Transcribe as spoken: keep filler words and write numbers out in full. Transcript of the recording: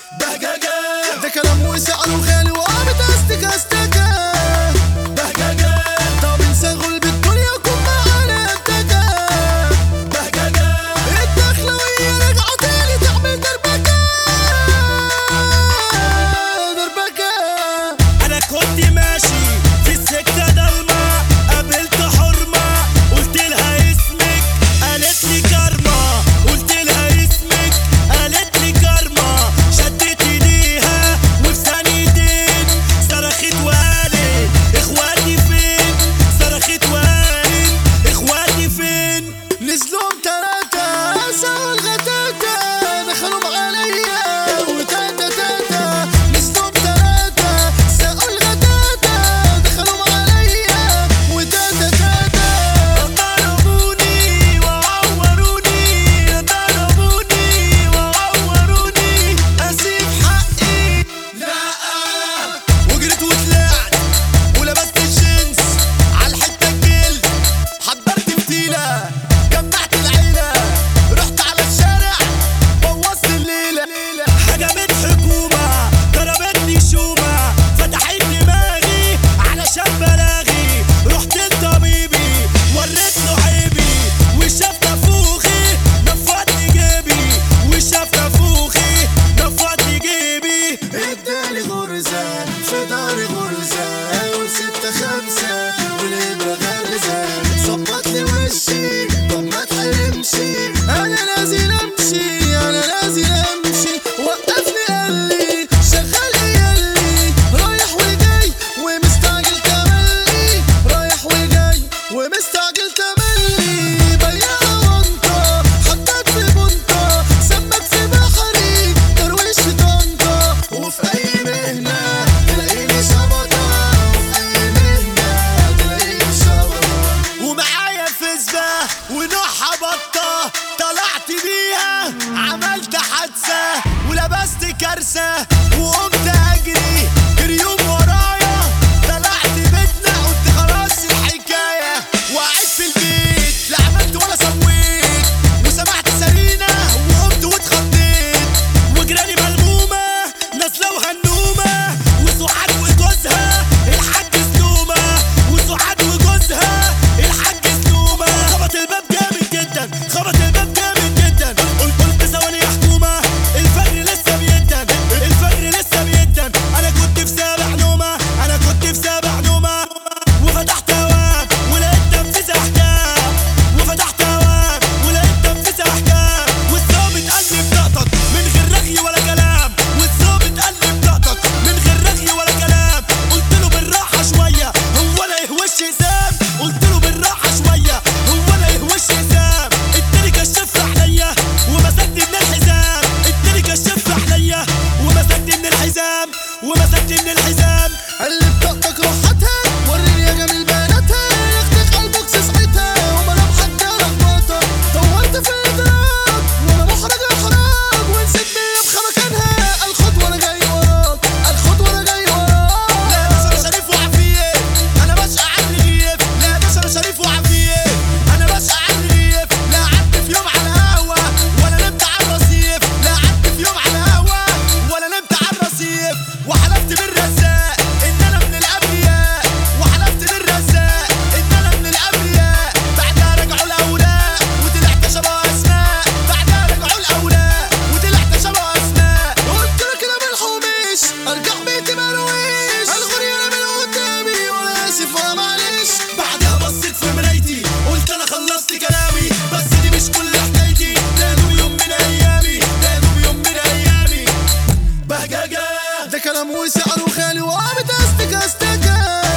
بهججة ده كلام وسعره غالي وقامت استكا استكا بهججة طب نسغل بالدنيا وكون معانا اتكا بهججة الدخلوية رجعوا تاني تعمل دربكة دربكة. انا كنت ماشي في السكة ضلمة، قابلت حرمة قلت لها اسمك، قالت لي كارما، قلت لها اسمك، قالت لي كارما، شدت ايديها وفي ثانيتين صرخت وقالت اخواتي فين، صرخت وقالت اخواتي فين. نزلوهم تلاتة سووا الغتاتة دخلوا عليا وتاتا تاتا. نزلوهم تلاتة سووا الغتاتة دخلوا عليا وتاتا تاتا. ضربوني وعوروني، ضربوني وعوروني، اسيب حقي لا. وجريت وطلعت ولبست الجينز عالحتة الجلد، حضرت فتيلة جمعت العيلة، رحت على الشارع بوظت الليلة. هجمت حكومة ضربتني شومة، فتحت دماغي علشان بلاغي، رحت لطبيبي وريت له عيبي، وشاف نافوخي نفضني جيبي، وشاف نافوخي نفضني جيبي. اداني غرزة في داري غرزة وستة خمسة والإبرة غرزة. ظبط لي وشي طب ما تحرمشي، أنا نازل أمشي أنا نازل أمشي. وقفني قال لي شغال إيه ياللي، رايح وجاي ومستعجل تملي، رايح وجاي ومستعجل تملي. بياع وانطة حطيت في بنطة، سمك في بحري درويش في طنطا. وفي أي مهنة تلاقيني شبطة، وفي أي مهنة تلاقيني شبطة. ومعايا فزبة ونوعها بطة، طلعت بيها عملت حادثة ولبست كارثة، وقمت أجري جريوم ورايا، طلعت بيتنا قلت خلاص الحكاية، وقعدت في البيت لا عملت ولا سويت، وسمعت سرينة وقمت واتخضيت، وجراني ملمومة نازلة وهنومة، وسعاد وجوزها الحاج سلومة، وسعاد وجوزها الحاج سلومة. خبط الباب جامد جدا، خبط الباب جامد جدا، قلت قلت ثواني يا حكومة، الفجر لسه بيدن، الفجر لسه بيدن. انا كنت في سابع نومة، انا كنت في سابع نومة، وفتحت هواك ولقيت تنفيذ احكام، وفتحت هواك ولقيت تنفيذ احكام. والظابط قال لي بطاقتك من غير رغي ولا كلام، والظابط قال لي بطاقتك من غير رغي ولا كلام. قلت له بالراحة شوية هو انا ايه وش حسام، قلت له بالراحة شوية هو انا ايه وش حسام. اداني كشاف عليا ومسكني من الحزام، اداني كشاف عليا ومسكني من الحزام، ومسكني من الحزام. قال لي بطاقتك روحتها وريني يا جميل بناتها، ياخدك على البوكس ساعتها وملام حاجة لخبطة. دورت في الإدراك وأنا محرج إحراج، ونسيت بيبخى مكانها. قال خد وأنا جاي وراك، قال خد وأنا جاي وراك. لا يا باشا انا شريف وعفيف، انا بشقى عني غيف، لا يا باشا انا شريف وعفيف، انا بشقى عني غيف. لا قعدت في يوم على قهوة ولا نمت على الرصيف، لا قعدت في يوم على قهوة ولا نمت على الرصيف. وحلفت بالرزاق ان انا من الابرياء، وحلفت بالرزاق ان انا من الابرياء. بعدها رجعوا الاوراق وطلعت شبه اسماء، بعدها رجعوا الاوراق وطلعت شبه اسماء. قلت لك أنا بالحوميش أرجع بيتي مرويش، الغري أنا من قدامي وأنا آسف وأنا معلش. بعدها بصيت في مرايتي قلت انا خلصت كلامي، بس دي مش كل حكايتي، ده دوب يوم من ايامي، ده دوب يوم من ايامي. بهججة ده كلام وسعره غالي وقامت استكا استكا